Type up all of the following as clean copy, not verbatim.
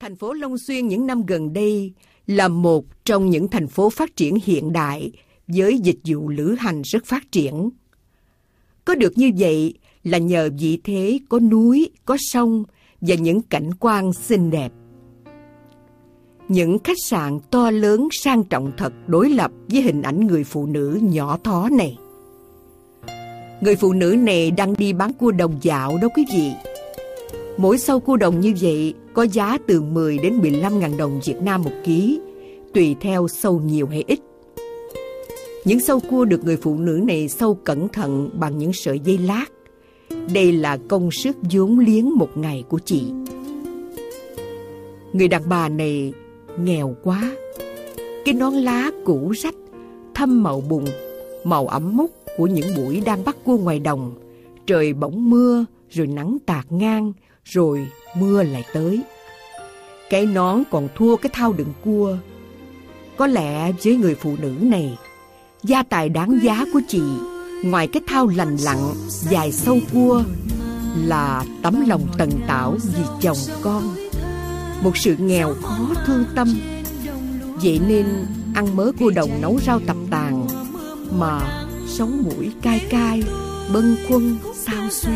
Thành phố Long Xuyên những năm gần đây là một trong những thành phố phát triển hiện đại với dịch vụ lữ hành rất phát triển. Có được như vậy là nhờ vị thế có núi, có sông và những cảnh quan xinh đẹp. Những khách sạn to lớn sang trọng thật đối lập với hình ảnh người phụ nữ nhỏ thó này. Người phụ nữ này đang đi bán cua đồng dạo đó quý vị. Mỗi sâu cua đồng như vậy có giá từ 10 đến 15.000 đồng Việt Nam một ký, tùy theo sâu nhiều hay ít. Những sâu cua được người phụ nữ này sâu cẩn thận bằng những sợi dây lát. Đây là công sức vốn liếng một ngày của chị. Người đàn bà này nghèo quá. Cái nón lá cũ rách, thâm màu bùn, màu ẩm mốc của những buổi đang bắt cua ngoài đồng. Trời bỗng mưa, rồi nắng tạt ngang, rồi mưa lại tới. Cái nón còn thua cái thau đựng cua. Có lẽ với người phụ nữ này, gia tài đáng giá của chị, ngoài cái thau lành lặn, dài sâu cua, là tấm lòng tần tảo vì chồng con. Một sự nghèo khó thương tâm. Vậy nên ăn mớ cua đồng nấu rau tập tàn, mà sống mũi cay cay, bâng khuâng xao xuyến.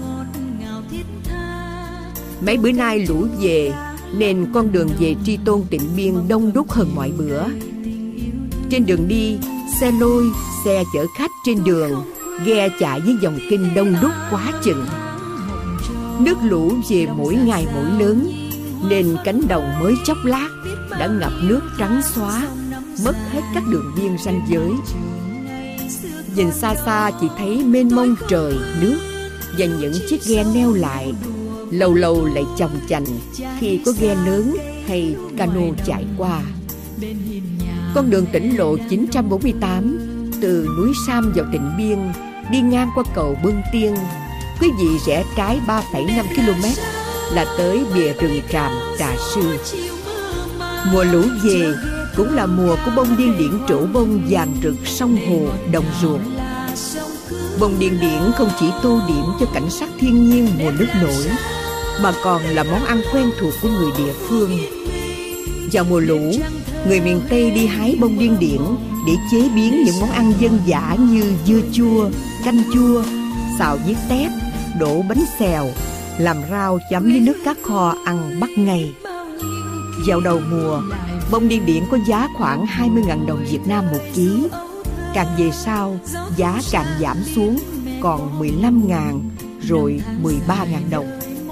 Mấy bữa nay lũ về nên con đường về Tri Tôn Tịnh Biên đông đúc hơn mọi bữa. Trên đường đi, xe lôi, xe chở khách trên đường, ghe chạy với dòng kinh đông đúc quá chừng. Nước lũ về mỗi ngày mỗi lớn, nên cánh đồng mới chốc lát đã ngập nước trắng xóa, mất hết các đường biên ranh giới. Nhìn xa xa chỉ thấy mênh mông trời, nước và những chiếc ghe neo lại, lâu lâu lại chồng chành khi có ghe lớn hay cano chạy qua. Con đường tỉnh lộ 948 từ núi Sam vào Tịnh Biên đi ngang qua cầu Bưng Tiên. Quý vị rẽ trái 3,5 km là tới bìa rừng tràm Trà Sư. Mùa lũ về cũng là mùa của bông điên điển trổ bông vàng rực sông hồ, đồng ruộng. Bông điên điển không chỉ tô điểm cho cảnh sắc thiên nhiên mùa nước nổi, mà còn là món ăn quen thuộc của người địa phương. Vào mùa lũ, người miền Tây đi hái bông điên điển để chế biến những món ăn dân dã như dưa chua, canh chua, xào với tép, đổ bánh xèo, làm rau chấm với nước cá kho ăn bắt ngay. Vào đầu mùa, bông điên điển có giá khoảng 20.000 đồng Việt Nam một ký. Càng về sau, giá càng giảm xuống còn 15.000, rồi 13.000 đồng.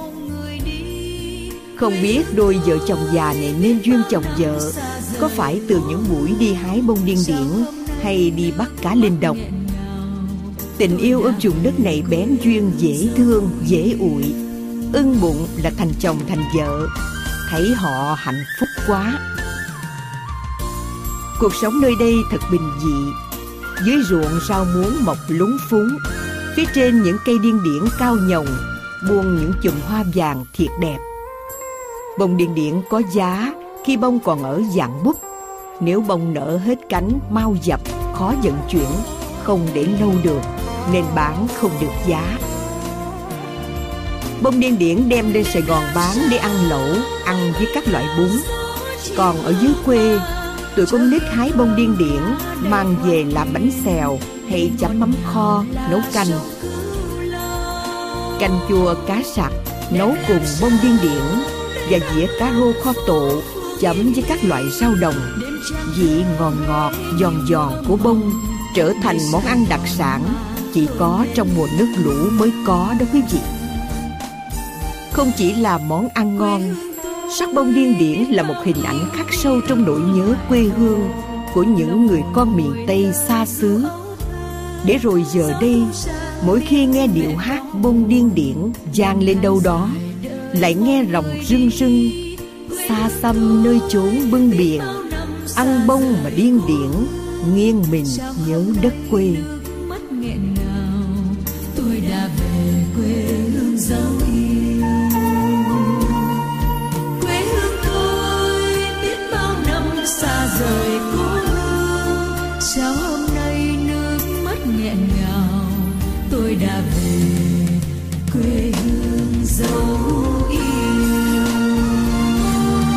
Không biết đôi vợ chồng già này nên duyên chồng vợ có phải từ những buổi đi hái bông điên điển hay đi bắt cá lên đồng. Tình yêu ở vùng đất này bén duyên, dễ thương, dễ ụi. Ưng bụng là thành chồng thành vợ, thấy họ hạnh phúc quá. Cuộc sống nơi đây thật bình dị. Dưới ruộng rau muống mọc lúng phúng, phía trên những cây điên điển cao nhồng buông những chùm hoa vàng thiệt đẹp. Bông điên điển có giá khi bông còn ở dạng búp. Nếu bông nở hết cánh mau dập, khó vận chuyển, không để lâu được, nên bán không được giá. Bông điên điển đem lên Sài Gòn bán để ăn lẩu, ăn với các loại bún. Còn ở dưới quê, tụi con nít hái bông điên điển mang về làm bánh xèo hay chấm mắm kho, nấu canh. Canh chua cá sặc nấu cùng bông điên điển và dĩa cá rô kho tộ chấm với các loại rau đồng. Vị ngọt ngọt, giòn giòn của bông trở thành món ăn đặc sản chỉ có trong mùa nước lũ mới có đó quý vị. Không chỉ là món ăn ngon, sắc bông điên điển là một hình ảnh khắc sâu trong nỗi nhớ quê hương của những người con miền Tây xa xứ. Để rồi giờ đây, mỗi khi nghe điệu hát bông điên điển vang lên đâu đó, lại nghe lòng rưng rưng. Xa xăm nơi chốn bưng biển, ăn bông mà điên điển, nghiêng mình nhớ đất quê. Mất nghẹn ngào, tôi đã về quê hương dấu yêu. Quê hương tôi biết bao năm xa rời cố hương, sao hôm nay nước mắt nghẹn ngào, tôi đã về quê hương dấu yêu.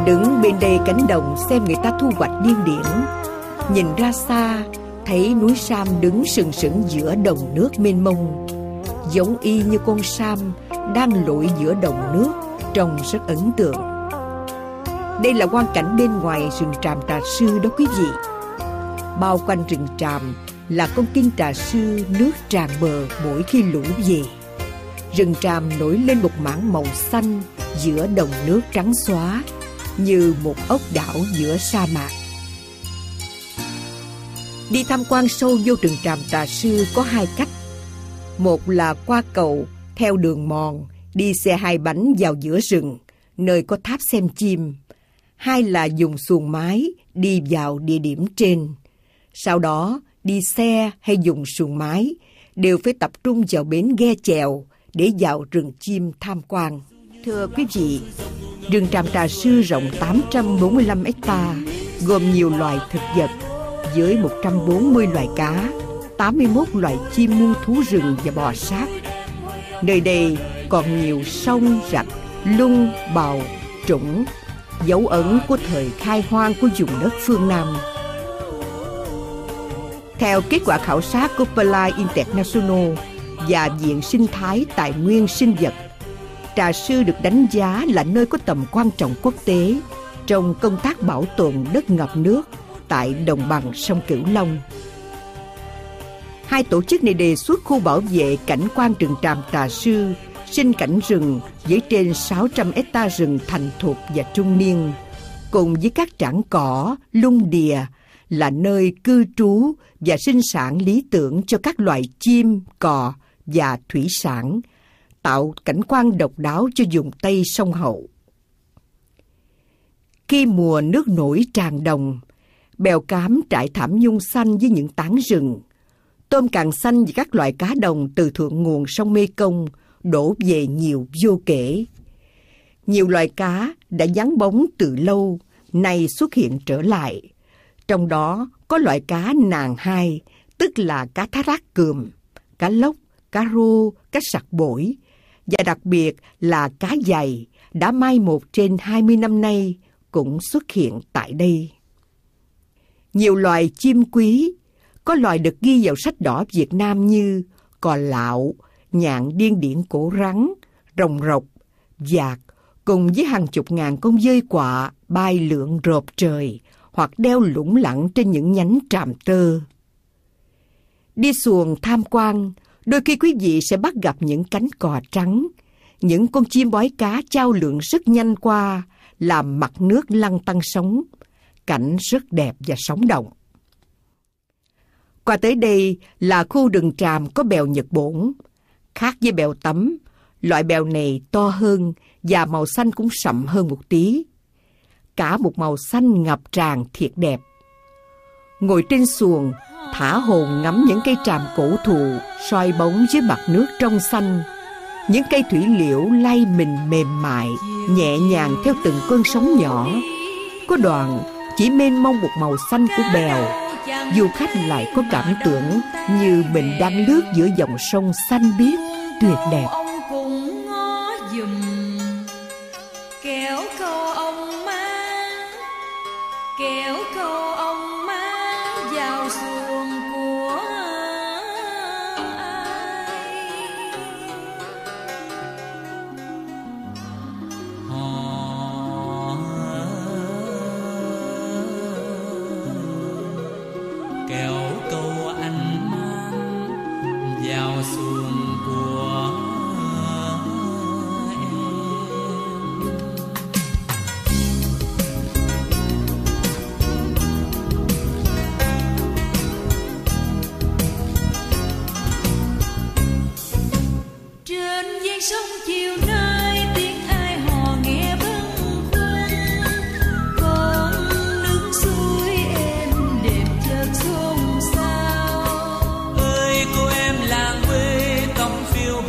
Đứng bên đây cánh đồng xem người ta thu hoạch điên điển, nhìn ra xa thấy núi Sam đứng sừng sững giữa đồng nước mênh mông, giống y như con Sam đang lội giữa đồng nước, trông rất ấn tượng. Đây là quang cảnh bên ngoài rừng tràm Trà Sư đó quý vị. Bao quanh rừng tràm là con kênh Trà Sư, nước tràn bờ mỗi khi lũ về. Rừng tràm nổi lên một mảng màu xanh giữa đồng nước trắng xóa, như một ốc đảo giữa sa mạc. Đi tham quan sâu vô rừng tràm Trà Sư có hai cách. Một là qua cầu theo đường mòn, đi xe hai bánh vào giữa rừng, nơi có tháp xem chim. Hai là dùng xuồng máy đi vào địa điểm trên. Sau đó, đi xe hay dùng xuồng máy đều phải tập trung vào bến ghe chèo để vào rừng chim tham quan. Thưa quý vị, rừng tràm Trà Sư rộng 845 ha, gồm nhiều loài thực vật, với 140 loài cá, 81 loài chim muôn thú rừng và bò sát. Nơi đây còn nhiều sông, rạch, lung, bào, trũng, dấu ấn của thời khai hoang của vùng đất phương Nam. Theo kết quả khảo sát của Palais International và Viện Sinh thái Tài nguyên Sinh vật, Trà Sư được đánh giá là nơi có tầm quan trọng quốc tế trong công tác bảo tồn đất ngập nước tại đồng bằng sông Cửu Long. Hai tổ chức này đề xuất khu bảo vệ cảnh quan rừng tràm Trà Sư, sinh cảnh rừng với trên 600 ha rừng thành thục và trung niên, cùng với các trảng cỏ, lung đìa, là nơi cư trú và sinh sản lý tưởng cho các loài chim, cò và thủy sản, tạo cảnh quan độc đáo cho vùng Tây sông Hậu. Khi mùa nước nổi tràn đồng, bèo cám trải thảm nhung xanh với những tán rừng, tôm càng xanh và các loại cá đồng từ thượng nguồn sông Mê Công đổ về nhiều vô kể. Nhiều loài cá đã vắng bóng từ lâu, nay xuất hiện trở lại. Trong đó có loại cá nàng hai, tức là cá thác rác cườm, cá lóc, cá rô, cá sặc bổi, và đặc biệt là cá dày đã mai một trên 20 năm nay cũng xuất hiện tại đây. Nhiều loài chim quý, có loài được ghi vào sách đỏ Việt Nam như cò lạo, nhạn điên điển cổ rắn, rồng rọc, vạc, cùng với hàng chục ngàn con dơi quạ bay lượn rộp trời hoặc đeo lủng lẳng trên những nhánh tràm tơ. Đi xuồng tham quan, đôi khi quý vị sẽ bắt gặp những cánh cò trắng, những con chim bói cá chao lượn rất nhanh qua, làm mặt nước lăn tăn sóng. Cảnh rất đẹp và sống động. Qua tới đây là khu rừng tràm có bèo Nhật Bổn. Khác với bèo tắm, loại bèo này to hơn và màu xanh cũng sậm hơn một tí. Cả một màu xanh ngập tràn thiệt đẹp. Ngồi trên xuồng, thả hồn ngắm những cây tràm cổ thụ soi bóng dưới mặt nước trong xanh. Những cây thủy liễu lay mình mềm mại, nhẹ nhàng theo từng cơn sóng nhỏ. Có đoạn chỉ mênh mông một màu xanh của bèo, du khách lại có cảm tưởng như mình đang lướt giữa dòng sông xanh biếc tuyệt đẹp. Kéo câu ông má vào xuồng của ai. Kéo câu anh mang vào xuồng của sông chiều nay tiếng ai hò nghe bâng khuâng, con nước suối êm đẹp chợt xôn xao. Ơi cô em làng quê cắm phiêu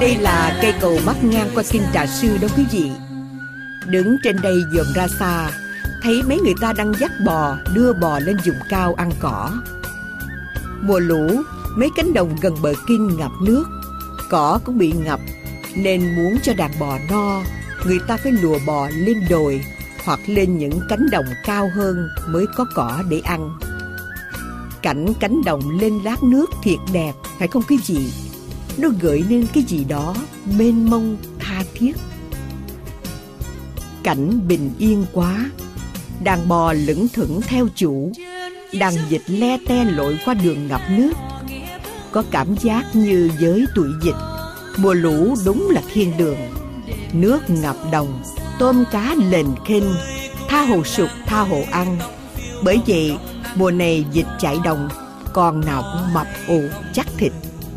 Đây là cây cầu bắc ngang qua Kinh Trà Sư đó quý vị. Đứng trên đây dòm ra xa, thấy mấy người ta đang dắt bò, đưa bò lên vùng cao ăn cỏ. Mùa lũ, mấy cánh đồng gần bờ kinh ngập nước, cỏ cũng bị ngập, nên muốn cho đàn bò no, người ta phải lùa bò lên đồi hoặc lên những cánh đồng cao hơn mới có cỏ để ăn. Cảnh cánh đồng lên lát nước thiệt đẹp, phải không quý vị? Nó gợi nên cái gì đó mênh mông tha thiết. Cảnh bình yên quá. Đàn bò lững thững theo chủ, đàn vịt le te lội qua đường ngập nước. Có cảm giác như với tuổi vịt, mùa lũ đúng là thiên đường. Nước ngập đồng, tôm cá lềnh khênh, tha hồ sụt tha hồ ăn. Bởi vậy mùa này vịt chạy đồng, con nào cũng mập ù chắc thịt.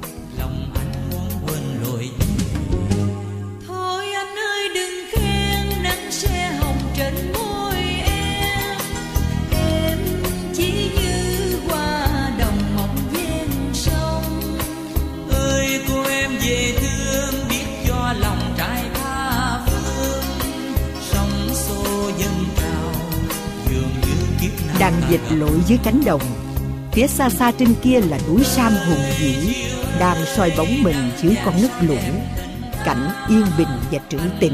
Đàn vịt lội dưới cánh đồng. Phía xa xa trên kia là núi Sam hùng vĩ, đang soi bóng mình dưới con nước lũ. Cảnh yên bình và trữ tình.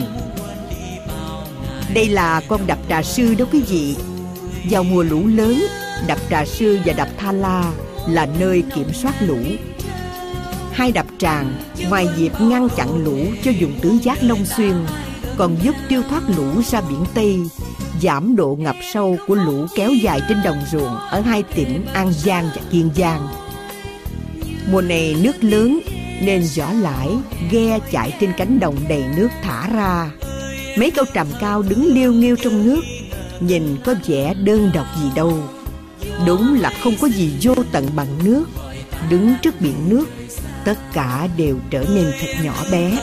Đây là con đập Trà Sư đó quý vị. Vào mùa lũ lớn, đập Trà Sư và đập Tha La là nơi kiểm soát lũ. Hai đập tràn, ngoài việc ngăn chặn lũ cho vùng tứ giác Long Xuyên, còn giúp tiêu thoát lũ ra biển Tây, giảm độ ngập sâu của lũ kéo dài trên đồng ruộng ở hai tỉnh An Giang và Kiên Giang. Mùa này nước lớn nên giỏ lãi, ghe chạy trên cánh đồng đầy nước thả ra. Mấy câu tràm cao đứng liêu nghiêu trong nước, nhìn có vẻ đơn độc gì đâu. Đúng là không có gì vô tận bằng nước. Đứng trước biển nước, tất cả đều trở nên thật nhỏ bé.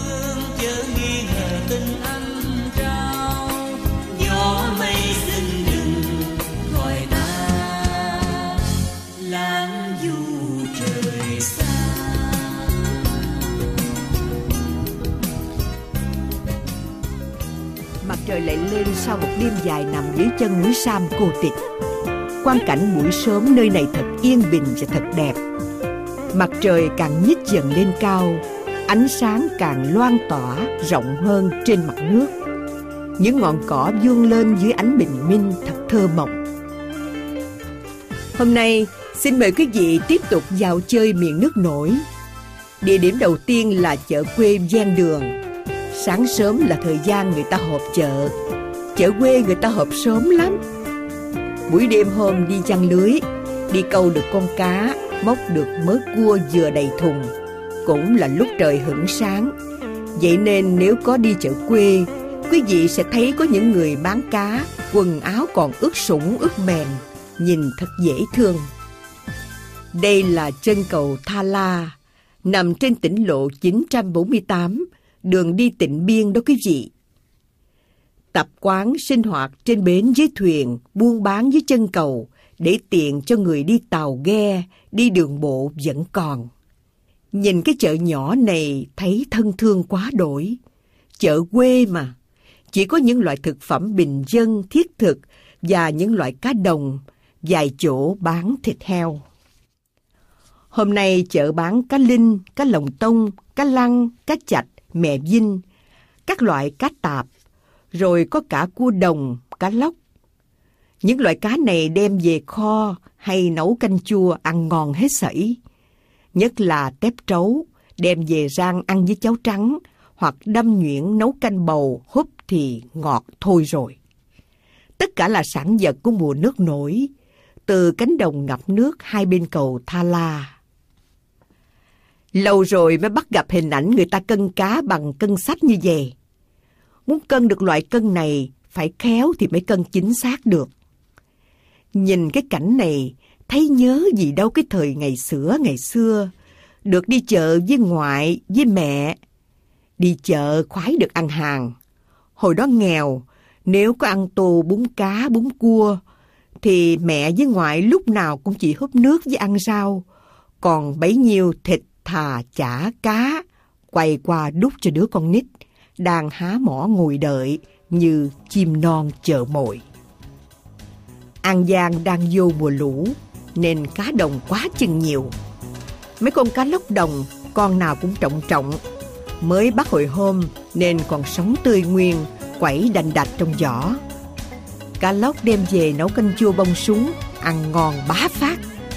Mặt trời lại lên sau một đêm dài nằm dưới chân núi Sam cô tịch. Quang cảnh buổi sớm nơi này thật yên bình và thật đẹp. Mặt trời càng nhích dần lên cao, ánh sáng càng loang tỏa rộng hơn trên mặt nước. Những ngọn cỏ vươn lên dưới ánh bình minh thật thơ mộng. Hôm nay xin mời quý vị tiếp tục dạo chơi miền nước nổi. Địa điểm đầu tiên là chợ quê ven đường. Sáng sớm là thời gian người ta họp chợ. Chợ quê người ta họp sớm lắm. Buổi đêm hôm đi giăng lưới, đi câu được con cá, móc được mớ cua vừa đầy thùng, cũng là lúc trời hửng sáng. Vậy nên nếu có đi chợ quê, quý vị sẽ thấy có những người bán cá, quần áo còn ướt sũng ướt mềm, nhìn thật dễ thương. Đây là chân cầu Tha La, nằm trên tỉnh lộ 948, đường đi Tịnh Biên đó quý vị. Tập quán sinh hoạt trên bến dưới thuyền, buôn bán dưới chân cầu, để tiện cho người đi tàu ghe, đi đường bộ vẫn còn. Nhìn cái chợ nhỏ này thấy thân thương quá đổi. Chợ quê mà, chỉ có những loại thực phẩm bình dân thiết thực và những loại cá đồng, vài chỗ bán thịt heo. Hôm nay chợ bán cá linh, cá lồng tông, cá lăng, cá chạch, mè vinh, các loại cá tạp, rồi có cả cua đồng, cá lóc. Những loại cá này đem về kho hay nấu canh chua ăn ngon hết sảy. Nhất là tép trấu, đem về rang ăn với cháo trắng, hoặc đâm nhuyễn nấu canh bầu húp thì ngọt thôi rồi. Tất cả là sản vật của mùa nước nổi, từ cánh đồng ngập nước hai bên cầu Tha La. Lâu rồi mới bắt gặp hình ảnh người ta cân cá bằng cân sách như vậy. Muốn cân được loại cân này, phải khéo thì mới cân chính xác được. Nhìn cái cảnh này, thấy nhớ gì đâu cái thời ngày xưa, được đi chợ với ngoại, với mẹ. Đi chợ khoái được ăn hàng. Hồi đó nghèo, nếu có ăn tô bún cá, bún cua, thì mẹ với ngoại lúc nào cũng chỉ húp nước với ăn rau. Còn bấy nhiêu thịt thà chả cá, quay qua đút cho đứa con nít đang há mỏ ngồi đợi như chim non chờ mồi. An Giang đang vô mùa lũ nên cá đồng quá chừng nhiều. Mấy con cá lóc đồng con nào cũng trọng trọng, mới bắt hồi hôm nên còn sống tươi nguyên, quẩy đành đạch trong giỏ. Cá lóc đem về nấu canh chua bông súng, ăn ngon bá phát.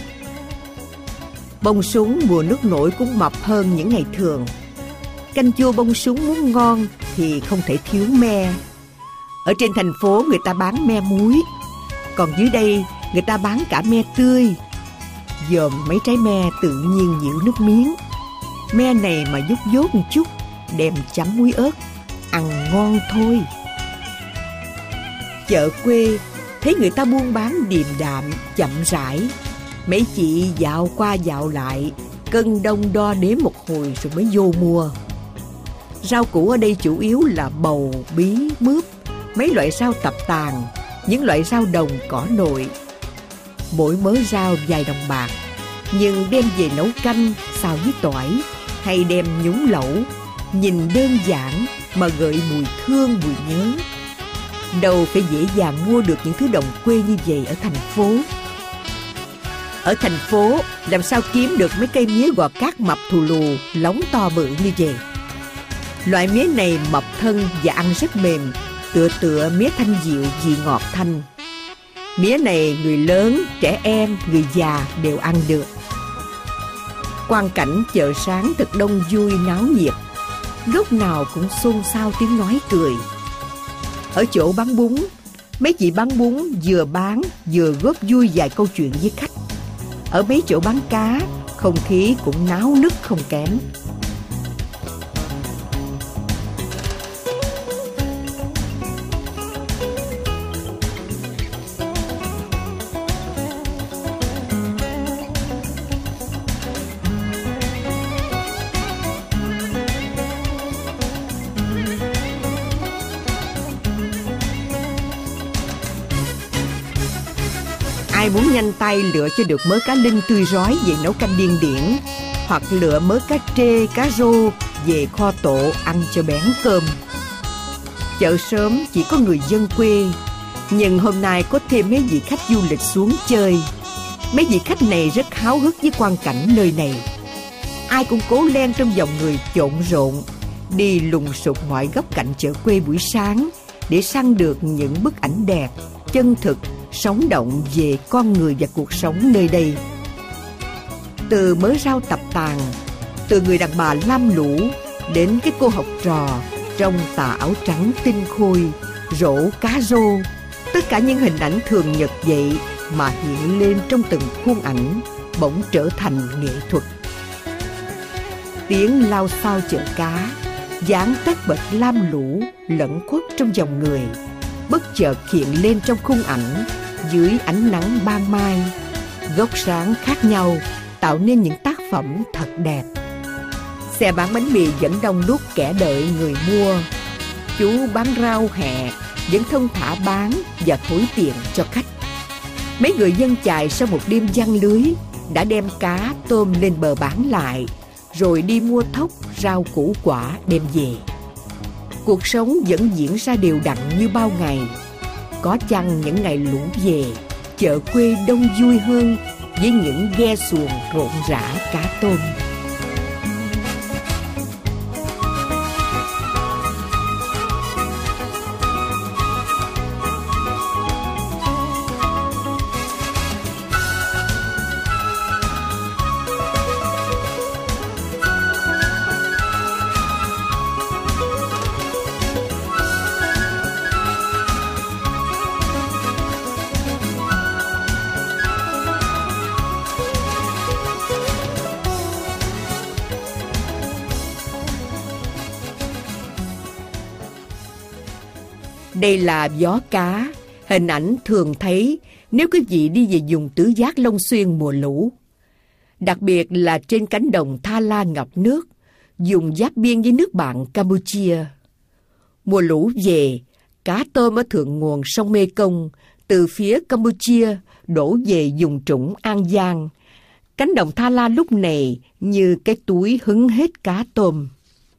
Bông súng mùa nước nổi cũng mập hơn những ngày thường. Canh chua bông súng muốn ngon thì không thể thiếu me. Ở trên thành phố người ta bán me muối, còn dưới đây người ta bán cả me tươi. Dòm mấy trái me tự nhiên nhiễu nước miếng. Me này mà dút dốt một chút, đem chấm muối ớt, ăn ngon thôi. Chợ quê thấy người ta buôn bán điềm đạm, chậm rãi. Mấy chị dạo qua dạo lại, cân đông đo đếm một hồi rồi mới vô mua. Rau củ ở đây chủ yếu là bầu, bí, mướp, mấy loại rau tập tàn, những loại rau đồng cỏ nội. Mỗi mớ rau vài đồng bạc, nhưng đem về nấu canh, xào với tỏi hay đem nhúng lẩu, nhìn đơn giản mà gợi mùi thương mùi nhớ. Đâu phải dễ dàng mua được những thứ đồng quê như vậy ở thành phố. Ở thành phố làm sao kiếm được mấy cây mía gò cát mập thù lù, lóng to bự như vậy. Loại mía này mập thân và ăn rất mềm, tựa mía thanh diệu vị ngọt thanh. Mía này người lớn, trẻ em, người già đều ăn được. Quang cảnh chợ sáng thật đông vui náo nhiệt, lúc nào cũng xôn xao tiếng nói cười. Ở chỗ bán bún, mấy chị bán bún vừa bán vừa góp vui vài câu chuyện với khách. Ở mấy chỗ bán cá, không khí cũng náo nức không kém. Ai muốn nhanh tay lựa cho được mớ cá linh tươi rói về nấu canh điên điển, hoặc lựa mớ cá trê, cá rô về kho tộ ăn cho bén cơm. Chợ sớm chỉ có người dân quê, nhưng hôm nay có thêm mấy vị khách du lịch xuống chơi. Mấy vị khách này rất háo hức với quang cảnh nơi này. Ai cũng cố len trong dòng người trộn rộn, đi lùng sục mọi góc cạnh chợ quê buổi sáng để săn được những bức ảnh đẹp, chân thực, sống động về con người và cuộc sống nơi đây. Từ mớ rau tập tàn, từ người đàn bà lam lũ đến cái cô học trò trong tà áo trắng tinh khôi, rổ cá rô, tất cả những hình ảnh thường nhật vậy mà hiện lên trong từng khuôn ảnh bỗng trở thành nghệ thuật. Tiếng lao xao chợ cá, dáng tất bật lam lũ lẫn khuất trong dòng người, bất chợt hiện lên trong khung ảnh dưới ánh nắng ban mai. Góc sáng khác nhau tạo nên những tác phẩm thật đẹp. Xe bán bánh mì vẫn đông đúc kẻ đợi người mua. Chú bán rau hẹ vẫn thông thả bán và thối tiền cho khách. Mấy người dân chài sau một đêm giăng lưới đã đem cá tôm lên bờ bán lại, rồi đi mua thóc, rau củ quả đem về. Cuộc sống vẫn diễn ra đều đặn như bao ngày. Có chăng những ngày lũ về, chợ quê đông vui hơn với những ghe xuồng rộn rã cá tôm. Đây là gió cá, hình ảnh thường thấy nếu quý vị đi về vùng Tứ Giác Long Xuyên mùa lũ. Đặc biệt là trên cánh đồng Tha La ngập nước, vùng giáp biên với nước bạn Campuchia. Mùa lũ về, cá tôm ở thượng nguồn sông Mê Công từ phía Campuchia đổ về vùng trũng An Giang. Cánh đồng Tha La lúc này như cái túi hứng hết cá tôm.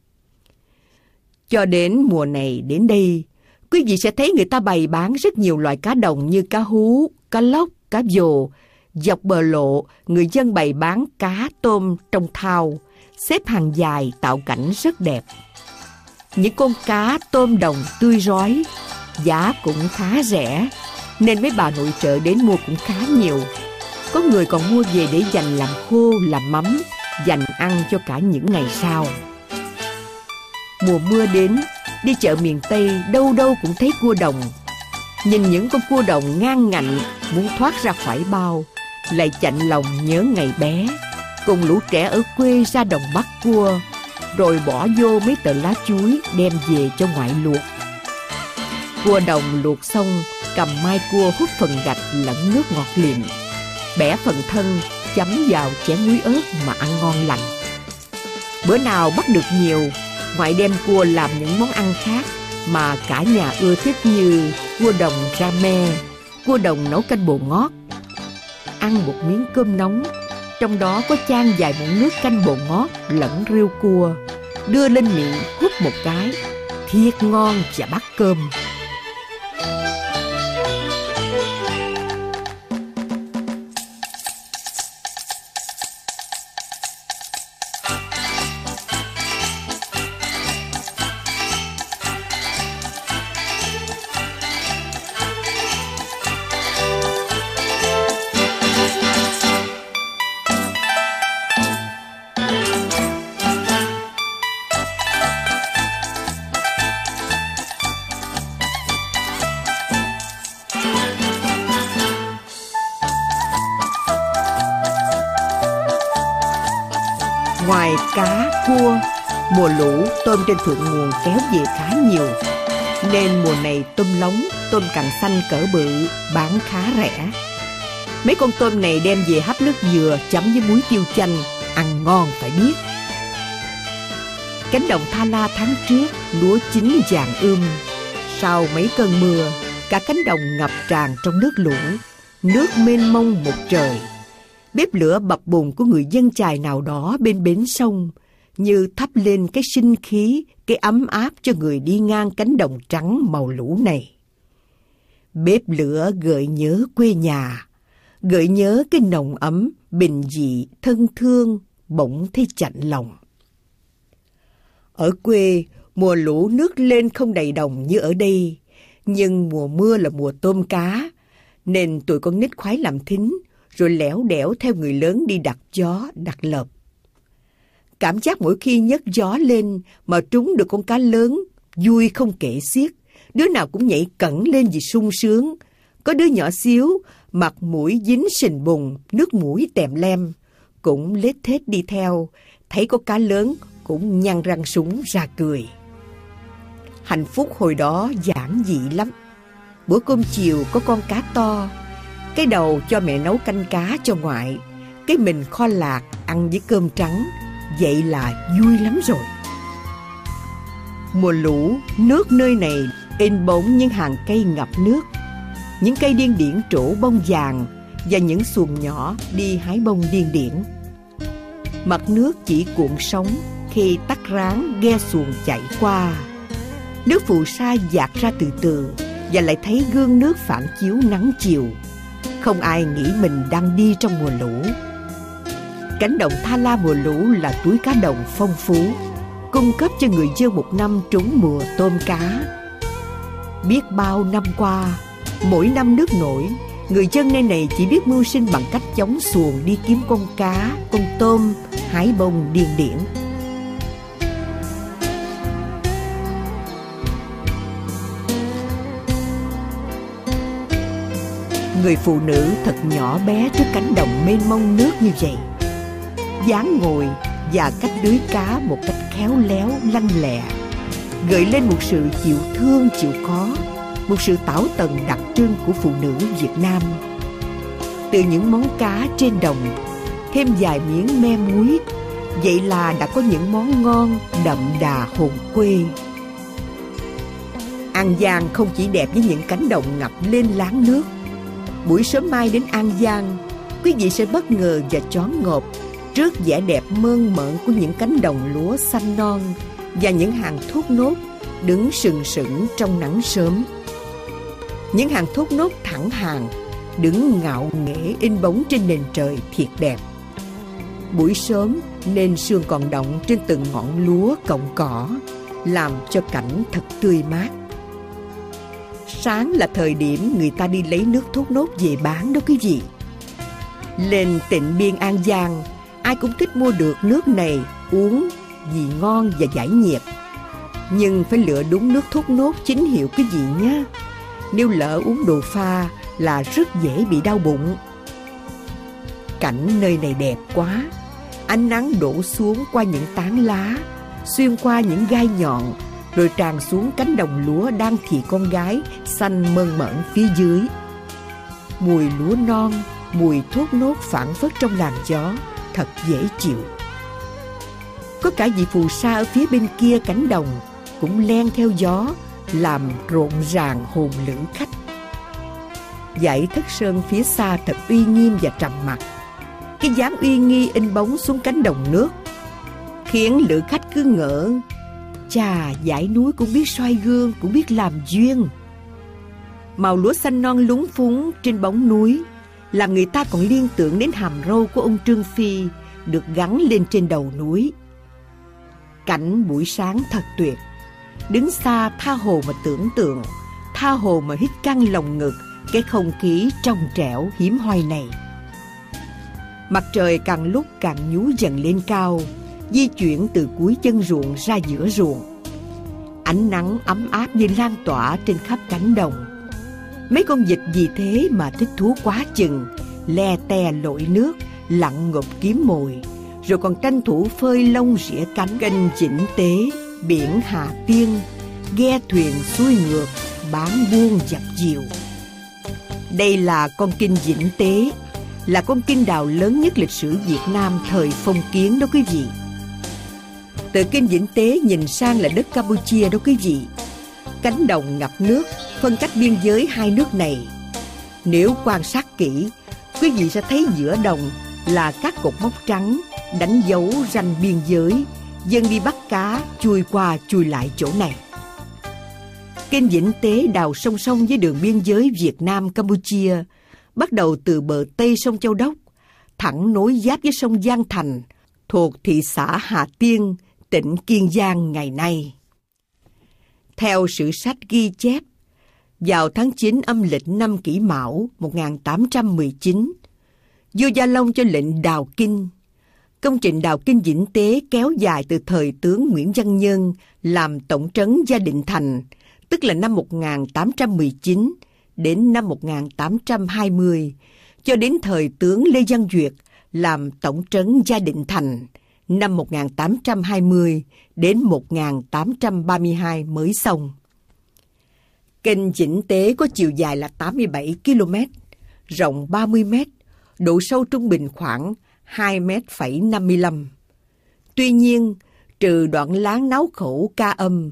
Cho đến mùa này đến đây, quý vị sẽ thấy người ta bày bán rất nhiều loại cá đồng như cá hú, cá lóc, cá vồ. Dọc bờ lộ, người dân bày bán cá tôm trong thau, xếp hàng dài tạo cảnh rất đẹp. Những con cá tôm đồng tươi rói, giá cũng khá rẻ, nên mấy bà nội trợ đến mua cũng khá nhiều. Có người còn mua về để dành làm khô, làm mắm, dành ăn cho cả những ngày sau. Mùa mưa đến, đi chợ miền Tây đâu đâu cũng thấy cua đồng. Nhìn những con cua đồng ngang ngạnh muốn thoát ra khỏi bao, lại chạnh lòng nhớ ngày bé, cùng lũ trẻ ở quê ra đồng bắt cua, rồi bỏ vô mấy tờ lá chuối đem về cho ngoại luộc. Cua đồng luộc xong, cầm mai cua hút phần gạch lẫn nước ngọt liệm, bẻ phần thân chấm vào chén muối ớt mà ăn ngon lành. Bữa nào bắt được nhiều, ngoại đem cua làm những món ăn khác mà cả nhà ưa thích như cua đồng ramen, cua đồng nấu canh bồ ngót. Ăn một miếng cơm nóng, trong đó có chan vài muỗng nước canh bồ ngót lẫn riêu cua, đưa lên miệng hút một cái, thiệt ngon và bắt cơm. Ngoài cá, cua, mùa lũ tôm trên thượng nguồn kéo về khá nhiều, nên mùa này tôm lóng, tôm càng xanh cỡ bự bán khá rẻ. Mấy con tôm này đem về hấp nước dừa chấm với muối tiêu chanh, ăn ngon phải biết. Cánh đồng Tha La tháng trước lúa chín vàng sau mấy cơn mưa, cả cánh đồng ngập tràn trong nước lũ, nước mênh mông một trời. Bếp lửa bập bùng của người dân chài nào đó bên bến sông như thắp lên cái sinh khí, cái ấm áp cho người đi ngang cánh đồng trắng màu lũ này. Bếp lửa gợi nhớ quê nhà, gợi nhớ cái nồng ấm, bình dị, thân thương, bỗng thấy chạnh lòng. Ở quê, mùa lũ nước lên không đầy đồng như ở đây, nhưng mùa mưa là mùa tôm cá, nên tụi con nít khoái làm thính, rồi lẻo đẻo theo người lớn đi đặt gió, đặt lợp. Cảm giác mỗi khi nhấc gió lên mà trúng được con cá lớn, vui không kể xiết, đứa nào cũng nhảy cẫng lên vì sung sướng. Có đứa nhỏ xíu, mặt mũi dính sình bùn, nước mũi tèm lem, cũng lết thết đi theo, thấy có cá lớn cũng nhăn răng súng ra cười. Hạnh phúc hồi đó giản dị lắm. Bữa cơm chiều có con cá to, cái đầu cho mẹ nấu canh cá cho ngoại, cái mình kho lạc ăn với cơm trắng, vậy là vui lắm rồi. Mùa lũ, nước nơi này in bóng những hàng cây ngập nước, những cây điên điển trổ bông vàng và những xuồng nhỏ đi hái bông điên điển. Mặt nước chỉ cuộn sóng khi tắt ráng ghe xuồng chạy qua. Nước phù sa dạt ra từ từ và lại thấy gương nước phản chiếu nắng chiều. Không ai nghĩ mình đang đi trong mùa lũ. Cánh đồng Tha La mùa lũ là túi cá đồng phong phú, cung cấp cho người dân một năm trúng mùa tôm cá. Biết bao năm qua, mỗi năm nước nổi, người dân nơi này chỉ biết mưu sinh bằng cách chống xuồng đi kiếm con cá, con tôm, hái bông điên điển. Người phụ nữ thật nhỏ bé trước cánh đồng mênh mông nước như vậy, dáng ngồi và cách lưới cá một cách khéo léo lanh lẹ, gợi lên một sự chịu thương chịu khó, một sự tảo tần đặc trưng của phụ nữ Việt Nam. Từ những món cá trên đồng, thêm vài miếng me muối, vậy là đã có những món ngon đậm đà hồn quê. An Giang không chỉ đẹp với những cánh đồng ngập lên láng nước. Buổi sớm mai đến An Giang, quý vị sẽ bất ngờ và choáng ngợp trước vẻ đẹp mơn mởn của những cánh đồng lúa xanh non và những hàng thốt nốt đứng sừng sững trong nắng sớm. Những hàng thốt nốt thẳng hàng đứng ngạo nghễ in bóng trên nền trời thiệt đẹp. Buổi sớm nên sương còn đọng trên từng ngọn lúa cọng cỏ, làm cho cảnh thật tươi mát. Sáng là thời điểm người ta đi lấy nước thốt nốt về bán đó quý vị. Lên Tịnh Biên An Giang, ai cũng thích mua được nước này uống vì ngon và giải nhiệt. Nhưng phải lựa đúng nước thốt nốt chính hiệu quý vị nhé. Nếu lỡ uống đồ pha là rất dễ bị đau bụng. Cảnh nơi này đẹp quá. Ánh nắng đổ xuống qua những tán lá, xuyên qua những gai nhọn, rồi tràn xuống cánh đồng lúa đang thì con gái xanh mơn mởn phía dưới. Mùi lúa non, mùi thốt nốt phảng phất trong làn gió, thật dễ chịu. Có cả vị phù sa ở phía bên kia cánh đồng cũng len theo gió, làm rộn ràng hồn lữ khách. Dãy Thất Sơn phía xa thật uy nghiêm và trầm mặc. Cái dáng uy nghi in bóng xuống cánh đồng nước, khiến lữ khách cứ ngỡ, chà, dãy núi cũng biết soi gương, cũng biết làm duyên. Màu lúa xanh non lúng phúng trên bóng núi làm người ta còn liên tưởng đến hàm râu của ông Trương Phi được gắn lên trên đầu núi. Cảnh buổi sáng thật tuyệt. Đứng xa tha hồ mà tưởng tượng, tha hồ mà hít căng lồng ngực cái không khí trong trẻo hiếm hoi này. Mặt trời càng lúc càng nhú dần lên cao, di chuyển từ cuối chân ruộng ra giữa ruộng. Ánh nắng ấm áp như lan tỏa trên khắp cánh đồng. Mấy con vịt vì thế mà thích thú quá chừng, le te lội nước, lặn ngộp kiếm mồi, rồi còn tranh thủ phơi lông rỉa cánh. Kênh Vĩnh Tế, biển Hà Tiên, ghe thuyền xuôi ngược, bán buôn dập dìu. Đây là con kênh Vĩnh Tế, là con kênh đào lớn nhất lịch sử Việt Nam thời phong kiến đó quý vị. Từ kênh Vĩnh Tế nhìn sang là đất Campuchia đó quý vị. Cánh đồng ngập nước phân cách biên giới hai nước này. Nếu quan sát kỹ, quý vị sẽ thấy giữa đồng là các cột mốc trắng đánh dấu ranh biên giới, dân đi bắt cá chui qua chui lại chỗ này. Kênh Vĩnh Tế đào song song với đường biên giới Việt Nam Campuchia, bắt đầu từ bờ tây sông Châu Đốc, thẳng nối giáp với sông Giang Thành, thuộc thị xã Hà Tiên, tỉnh Kiên Giang ngày nay. Theo sử sách ghi chép, vào tháng 9 âm lịch năm Kỷ Mão 1819, vua Gia Long cho lệnh đào kinh. Công trình đào kinh Vĩnh Tế kéo dài từ thời tướng Nguyễn Văn Nhân làm tổng trấn Gia Định Thành, tức là năm 1819 đến năm 1820, cho đến thời tướng Lê Văn Duyệt làm tổng trấn Gia Định Thành, năm 1820 đến 1832 mới xong. Kênh Vĩnh Tế có chiều dài là 87 km, rộng 30 m, độ sâu trung bình khoảng 2,55 m. Tuy nhiên, trừ đoạn láng Náo Khẩu Ca Âm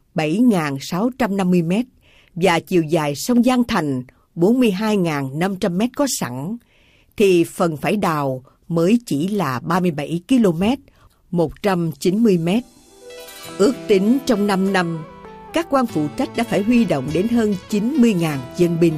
7.650 m và chiều dài sông Giang Thành 42.500 m có sẵn, thì phần phải đào mới chỉ là 37 km, 190 m. Ước tính trong 5 năm, các quan phụ trách đã phải huy động đến hơn 90.000 dân binh.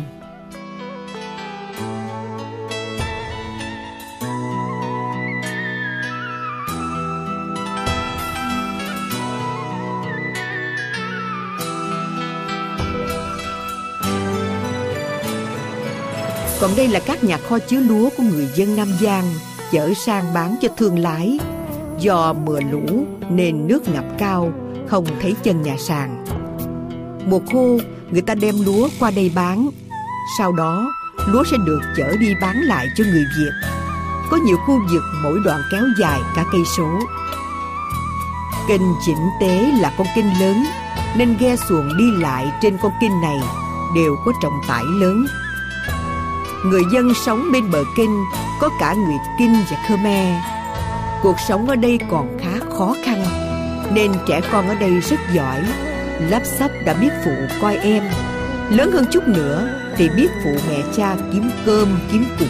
Còn đây là các nhà kho chứa lúa của người dân Nam Giang chở sang bán cho thương lái. Do mưa lũ nên nước ngập cao, không thấy chân nhà sàn. Mùa khô, người ta đem lúa qua đây bán. Sau đó, lúa sẽ được chở đi bán lại cho người Việt. Có nhiều khu vực mỗi đoạn kéo dài cả cây số. Kênh Vĩnh Tế là con kênh lớn, nên ghe xuồng đi lại trên con kênh này đều có trọng tải lớn. Người dân sống bên bờ kênh có cả người Kinh và Khmer. Cuộc sống ở đây còn khá khó khăn, nên trẻ con ở đây rất giỏi, lắp xắp đã biết phụ coi em. Lớn hơn chút nữa thì biết phụ mẹ cha kiếm cơm, kiếm củi.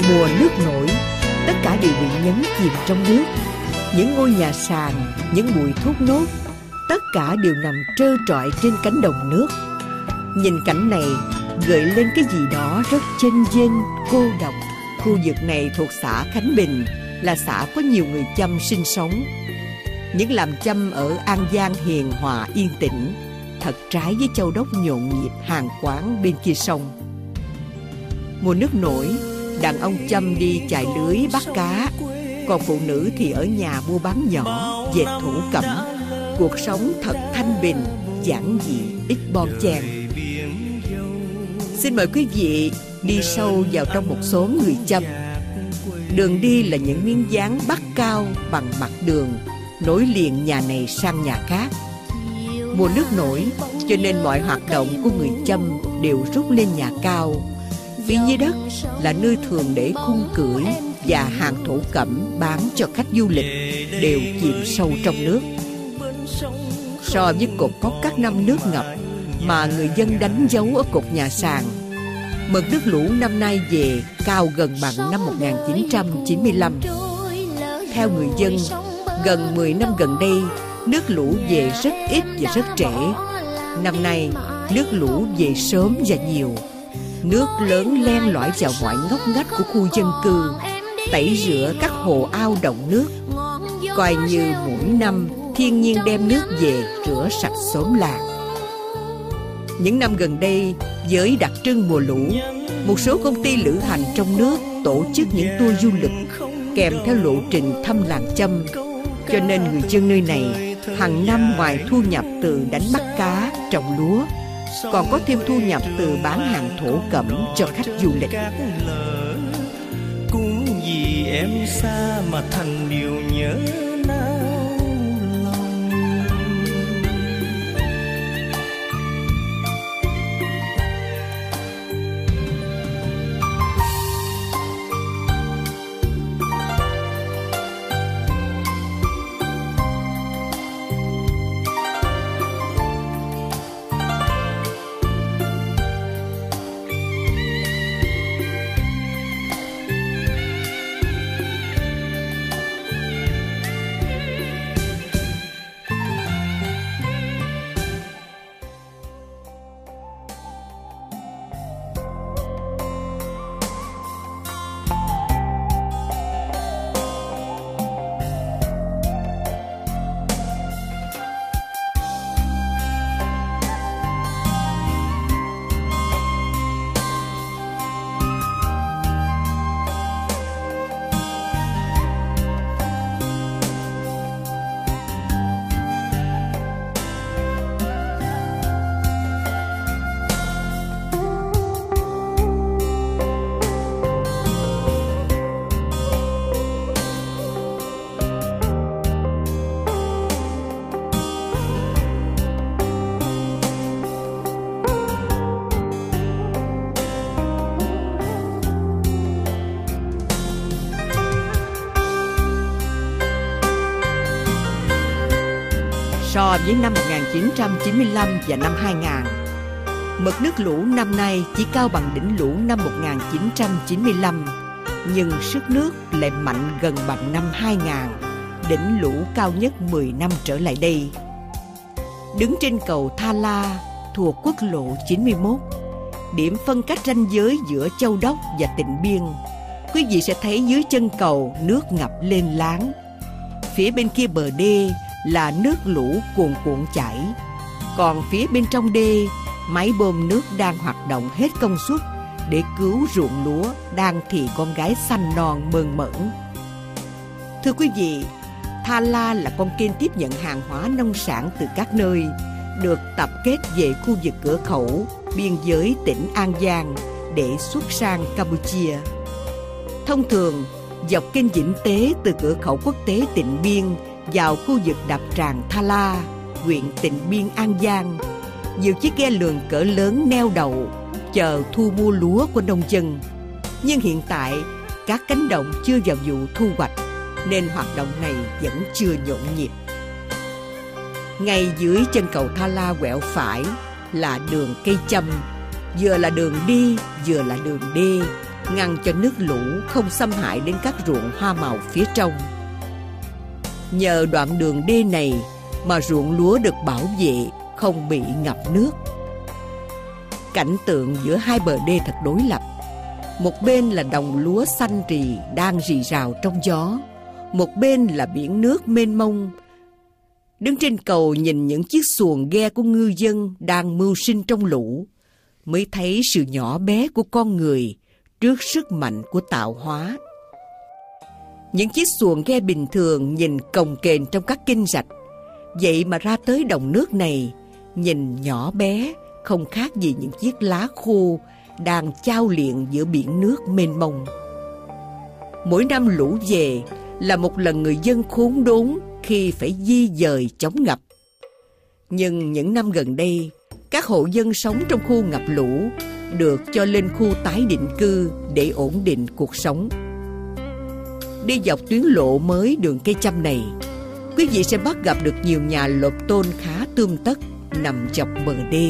Mùa nước nổi, tất cả đều bị nhấn chìm trong nước. Những ngôi nhà sàn, những bụi thốt nốt, tất cả đều nằm trơ trọi trên cánh đồng nước. Nhìn cảnh này gợi lên cái gì đó rất chênh vênh, cô độc. Khu vực này thuộc xã Khánh Bình, là xã có nhiều người Chăm sinh sống. Những làng Chăm ở An Giang hiền hòa yên tĩnh, thật trái với Châu Đốc nhộn nhịp hàng quán bên kia sông. Mùa nước nổi, đàn ông Chăm đi chài lưới bắt cá, còn phụ nữ thì ở nhà mua bán nhỏ, dệt thổ cẩm. Cuộc sống thật thanh bình, giản dị, ít bon chen. Xin mời quý vị đi sâu vào trong một số người Chăm. Đường đi là những miếng dán bắc cao bằng mặt đường, nối liền nhà này sang nhà khác. Mùa nước nổi, cho nên mọi hoạt động của người Chăm đều rút lên nhà cao. Phía dưới đất là nơi thường để khung cưỡi và hàng thổ cẩm bán cho khách du lịch đều chìm sâu trong nước. So với cột mốc các năm nước ngập mà người dân đánh dấu ở cột nhà sàn, mực nước lũ năm nay về cao gần bằng năm 1995. Theo người dân, gần 10 năm gần đây, nước lũ về rất ít và rất trễ. Năm nay, nước lũ về sớm và nhiều. Nước lớn len lỏi vào mọi ngóc ngách của khu dân cư, tẩy rửa các hồ ao động nước. Coi như mỗi năm thiên nhiên đem nước về rửa sạch xóm làng. Những năm gần đây, với đặc trưng mùa lũ, một số công ty lữ hành trong nước tổ chức những tour du lịch kèm theo lộ trình thăm làng Chăm. Cho nên người dân nơi này hàng năm ngoài thu nhập từ đánh bắt cá, trồng lúa, còn có thêm thu nhập từ bán hàng thổ cẩm cho khách du lịch. Cũng vì em xa mà thành điều nhớ nao lòng. So với năm 1995 và năm 2000, mực nước lũ năm nay chỉ cao bằng đỉnh lũ năm 1995, nhưng sức nước lại mạnh gần bằng năm 2000, đỉnh lũ cao nhất 10 năm trở lại đây. Đứng trên cầu Tha La thuộc quốc lộ 91, điểm phân cách ranh giới giữa Châu Đốc và Tịnh Biên, quý vị sẽ thấy dưới chân cầu nước ngập lên láng. Phía bên kia bờ đê là nước lũ cuồn cuộn chảy, còn phía bên trong đê, máy bơm nước đang hoạt động hết công suất để cứu ruộng lúa đang thì con gái xanh non mơn mởn. Thưa quý vị, Tha La là con kênh tiếp nhận hàng hóa nông sản từ các nơi, được tập kết về khu vực cửa khẩu biên giới tỉnh An Giang để xuất sang Campuchia. Thông thường, dọc kênh Vĩnh Tế từ cửa khẩu quốc tế Tịnh Biên vào khu vực đập tràn Tha La, huyện Tịnh Biên, An Giang, nhiều chiếc ghe lường cỡ lớn neo đậu chờ thu mua lúa của nông dân. Nhưng hiện tại các cánh đồng chưa vào vụ thu hoạch nên hoạt động này vẫn chưa nhộn nhịp. Ngay dưới chân cầu Tha La quẹo phải là đường cây châm, vừa là đường đi vừa là đường đê, ngăn cho nước lũ không xâm hại đến các ruộng hoa màu phía trong. Nhờ đoạn đường đê này mà ruộng lúa được bảo vệ, không bị ngập nước. Cảnh tượng giữa hai bờ đê thật đối lập. Một bên là đồng lúa xanh rì đang rì rào trong gió, một bên là biển nước mênh mông. Đứng trên cầu nhìn những chiếc xuồng ghe của ngư dân đang mưu sinh trong lũ, mới thấy sự nhỏ bé của con người trước sức mạnh của tạo hóa. Những chiếc xuồng ghe bình thường nhìn cồng kềnh trong các kênh rạch, vậy mà ra tới đồng nước này, nhìn nhỏ bé, không khác gì những chiếc lá khô đang chao liệng giữa biển nước mênh mông. Mỗi năm lũ về là một lần người dân khốn đốn khi phải di dời chống ngập. Nhưng những năm gần đây, các hộ dân sống trong khu ngập lũ được cho lên khu tái định cư để ổn định cuộc sống. Đi dọc tuyến lộ mới đường cây chăm này, quý vị sẽ bắt gặp được nhiều nhà lợp tôn khá tươm tất nằm dọc bờ đê.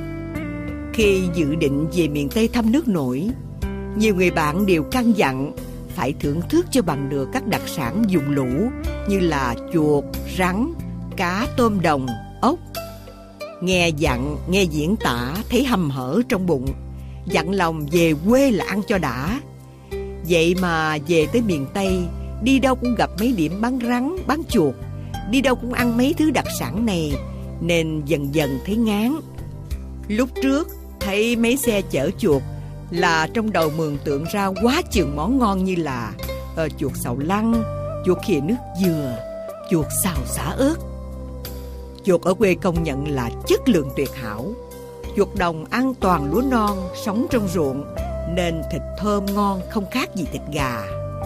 Khi dự định về miền Tây thăm nước nổi, nhiều người bạn đều căn dặn phải thưởng thức cho bằng được các đặc sản vùng lũ như là chuột, rắn, cá, tôm đồng, ốc. Nghe dặn, nghe diễn tả thấy hầm hở trong bụng, dặn lòng về quê là ăn cho đã. Vậy mà về tới miền Tây, đi đâu cũng gặp mấy điểm bán rắn, bán chuột, đi đâu cũng ăn mấy thứ đặc sản này, nên dần dần thấy ngán. Lúc trước thấy mấy xe chở chuột là trong đầu mường tượng ra quá chừng món ngon như là chuột xào lăng, chuột khìa nước dừa, chuột xào xả ớt. Chuột ở quê công nhận là chất lượng tuyệt hảo. Chuột đồng ăn toàn lúa non, sống trong ruộng, nên thịt thơm ngon không khác gì thịt gà.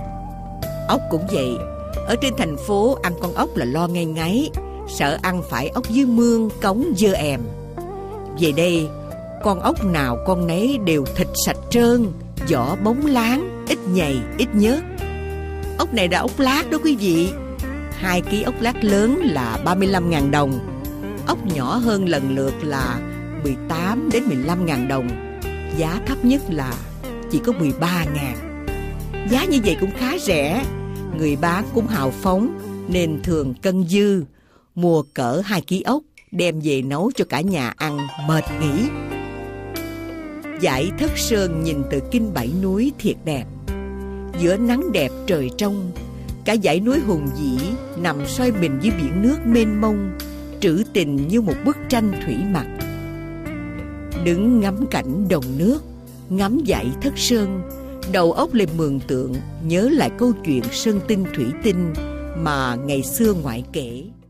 Ốc cũng vậy. Ở trên thành phố ăn con ốc là lo ngay ngáy, sợ ăn phải ốc dưới mương, cống, dơ èm. Về đây, con ốc nào con nấy đều thịt sạch trơn, vỏ bóng láng, ít nhầy, ít nhớt. Ốc này là ốc lát đó quý vị. 2 kg ốc lát lớn là 35.000 đồng. Ốc nhỏ hơn lần lượt là 18 đến 15.000 đồng. Giá thấp nhất là chỉ có 13.000. Giá như vậy cũng khá rẻ. Người bán cũng hào phóng nên thường cân dư, mua cỡ 2 kg ốc đem về nấu cho cả nhà ăn mệt nghỉ. Dãy Thất Sơn nhìn từ kinh 7 núi thiệt đẹp. Giữa nắng đẹp trời trong, cả dãy núi hùng vĩ nằm soi mình dưới biển nước mênh mông, trữ tình như một bức tranh thủy mặc. Đứng ngắm cảnh đồng nước, ngắm dãy Thất Sơn, đầu óc lại mường tượng nhớ lại câu chuyện sơn tinh thủy tinh mà ngày xưa ngoại kể.